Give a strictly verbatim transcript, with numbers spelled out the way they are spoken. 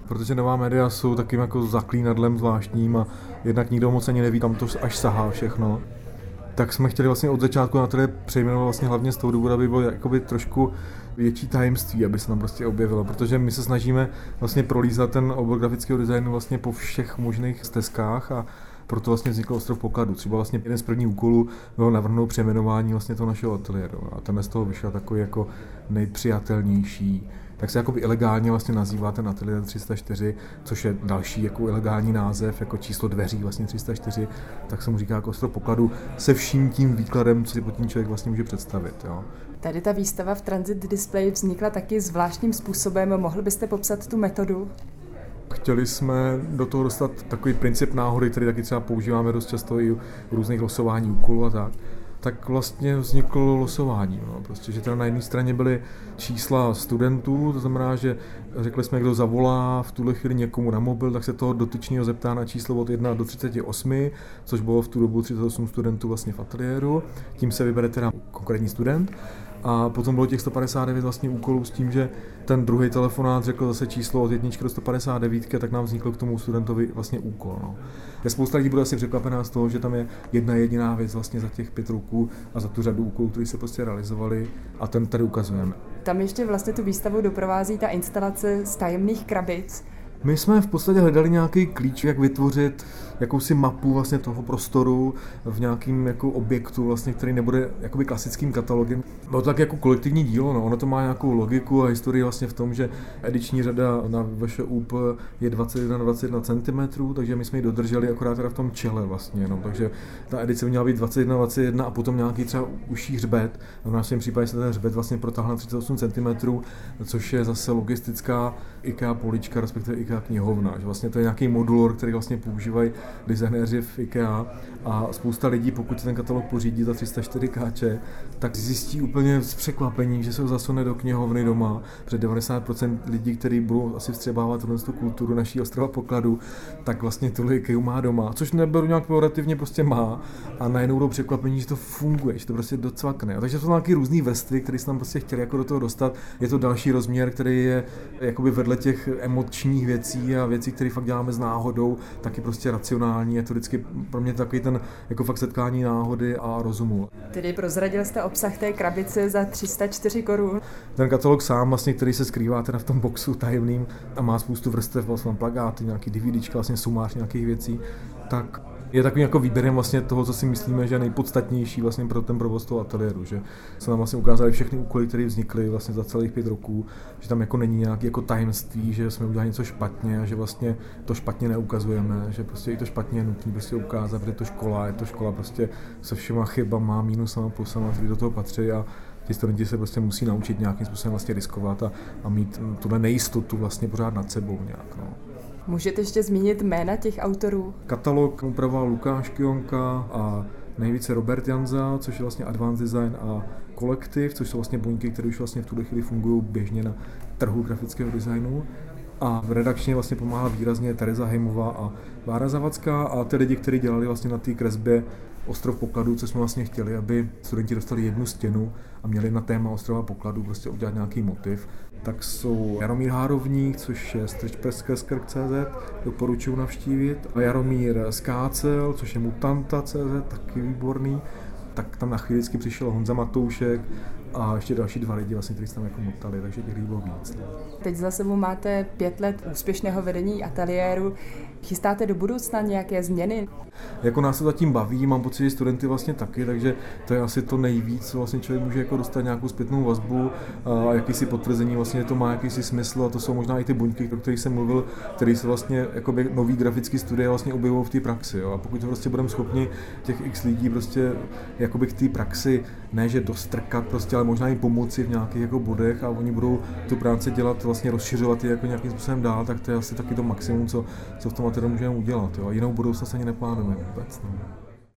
protože nová média jsou takým jako zaklínadlem zvláštním a jednak nikdo moc ani neví, kam to až sahá všechno. Tak jsme chtěli vlastně od začátku na to přejmenovat vlastně hlavně z toho důvodu, aby bylo jakoby trošku větší tajemství, aby se tam prostě objevilo, protože my se snažíme vlastně prolízat ten obor grafického designu vlastně po všech možných stezkách a proto vlastně vznikl Ostrov pokladů. Třeba vlastně jeden z prvních úkolů bylo navrhnout přejmenování vlastně toho našeho ateliéru a ten z toho vyšel takový jako nejpřijatelnější. Tak se jakoby ilegálně vlastně nazývá ten ateliér tři sta čtyři, což je další jako ilegální název, jako číslo dveří vlastně tři sta čtyři, tak se mu říká jako Ostrov pokladů se vším tím výkladem, co si pod tím člověk vlastně může představit. Jo. Tady ta výstava v Transit Display vznikla taky zvláštním způsobem. Mohl byste popsat tu metodu? Chtěli jsme do toho dostat takový princip náhody, který taky třeba používáme dost často i u různých losování úkolů a tak. Tak vlastně vzniklo losování. No. Prostě, že teda na jedné straně byly čísla studentů, to znamená, že řekli jsme, kdo zavolá v tuhle chvíli někomu na mobil, tak se toho dotyčného zeptá na číslo od jedna do třicet osm, což bylo v tu dobu třicet osm studentů vlastně v ateliéru. Tím se vybere teda konkrétní student. A potom bylo těch sto padesát devět vlastně úkolů s tím, že ten druhý telefonát řekl zase číslo od jedničky do sto padesát devět, tak nám vznikl k tomu studentovi vlastně úkol. No. Je spousta lidí bude asi překvapená z toho, že tam je jedna jediná věc vlastně za těch pět roků a za tu řadu úkolů, které se prostě realizovali a ten tady ukazujeme. Tam ještě vlastně tu výstavu doprovází ta instalace z tajemných krabic. My jsme v podstatě hledali nějaký klíč, jak vytvořit jakousi mapu vlastně toho prostoru v nějakým jako objektu, vlastně, který nebude jakoby klasickým katalogem. Bylo to tak jako kolektivní dílo, no. Ono to má nějakou logiku a historii vlastně v tom, že ediční řada na VŠUP je dvacet jedna na dvacet jedna centimetrů, takže my jsme ji dodrželi akorát teda v tom čele vlastně, no. Takže ta edice měla být dvacet jedna na dvacet jedna a potom nějaký třeba užší hřbet. V našem případě se ten hřbet vlastně protáhl na třicet osm centimetrů, což je zase logistická IKEA polička, respektive IKEA knihovna. Že vlastně to je nějaký modulor, který vlastně používají designéři v IKEA a spousta lidí, pokud ten katalog pořídí za tři sta čtyři ká, tak zjistí úplně s překvapením, že se ho zasune do knihovny doma, protože devadesát procent lidí, kteří budou asi vstřebávat tu kulturu naší Ostrova pokladů, tak vlastně tuhle IKEA má doma, což neberu nějak pejorativně, prostě má a najednou budou překvapení, že to funguje, že to prostě docvakne. A takže to jsou nějaké různé vrstvy, které jsme tam prostě chtěli jako do toho dostat. Je to další rozměr, který je jakoby vedle těch emočních věcí a věcí, které fakt děláme s náhodou, taky prostě racionální. Je to vždycky pro mě takový ten jako fakt setkání náhody a rozumu. Tedy prozradil jste obsah té krabice za tři sta čtyři korun. Ten katalog sám, vlastně, který se skrývá teda v tom boxu tajemným a má spoustu vrstev, vlastně plakáty, nějaký DVDčka, vlastně sumář nějakých věcí, tak je takovým jako výběrem vlastně toho, co si myslíme, že je nejpodstatnější vlastně pro ten provoz toho ateliéru, že se nám vlastně ukázali všechny úkoly, které vznikly vlastně za celých pět roků, že tam jako není nějaké jako tajemství, že jsme udělali něco špatně a že vlastně to špatně neukazujeme, že prostě i to špatně je nutné prostě ukázat, protože to škola, je to škola prostě se všema chybama, mínusama, plusama, které do toho patří a ti studenti se prostě musí naučit nějakým způsobem vlastně riskovat a, a mít tuhle nejistotu vlastně pořád nad sebou nějak, no. Můžete ještě zmínit jména těch autorů? Katalog upravoval Lukáš Kionka a nejvíce Robert Janza, což je vlastně Advanced Design a Kolektiv, což jsou vlastně buňky, které už vlastně v tuhle chvíli fungují běžně na trhu grafického designu. A v redakčně vlastně pomáhá výrazně Tereza Hejmová a Bára Zavacká a ty lidi, kteří dělali vlastně na té kresbě Ostrov pokladů, co jsme vlastně chtěli, aby studenti dostali jednu stěnu a měli na téma Ostrova pokladů prostě udělat nějaký motiv. Tak jsou Jaromír Hárovník, což je stretchpress tečka cé zet, doporučuji navštívit. A Jaromír Skácel, což je Mutanta tečka cé zet, taky výborný. Tak tam na chvíli přišel Honza Matoušek a ještě další dva lidi, vlastně, kteří se tam jako motali, takže těch lidí bylo víc. Teď za sebou máte pět let úspěšného vedení ateliéru. Chystáte do budoucna nějaké změny? Jako nás to zatím baví, mám pocit, že studenty vlastně taky, takže to je asi to nejvíc, co vlastně člověk může jako dostat nějakou zpětnou vazbu a jakýsi potvrzení, vlastně to má jakýsi smysl a to jsou možná i ty buňky, o kterých jsem mluvil, který se vlastně jakoby nový grafický studie vlastně objevují v té praxi. Jo. A pokud to prostě budeme schopni těch x lidí prostě jakoby k té praxi ne, že dostrkat prostě, ale možná jim pomoci v nějakých jako bodech a oni budou tu práci dělat, vlastně rozšiřovat je jako nějakým způsobem dál, tak to je asi taky to maximum, co, co v tom ateliéru můžeme udělat. Jo. A jinou budoucnost ani neplánujeme vůbec. No.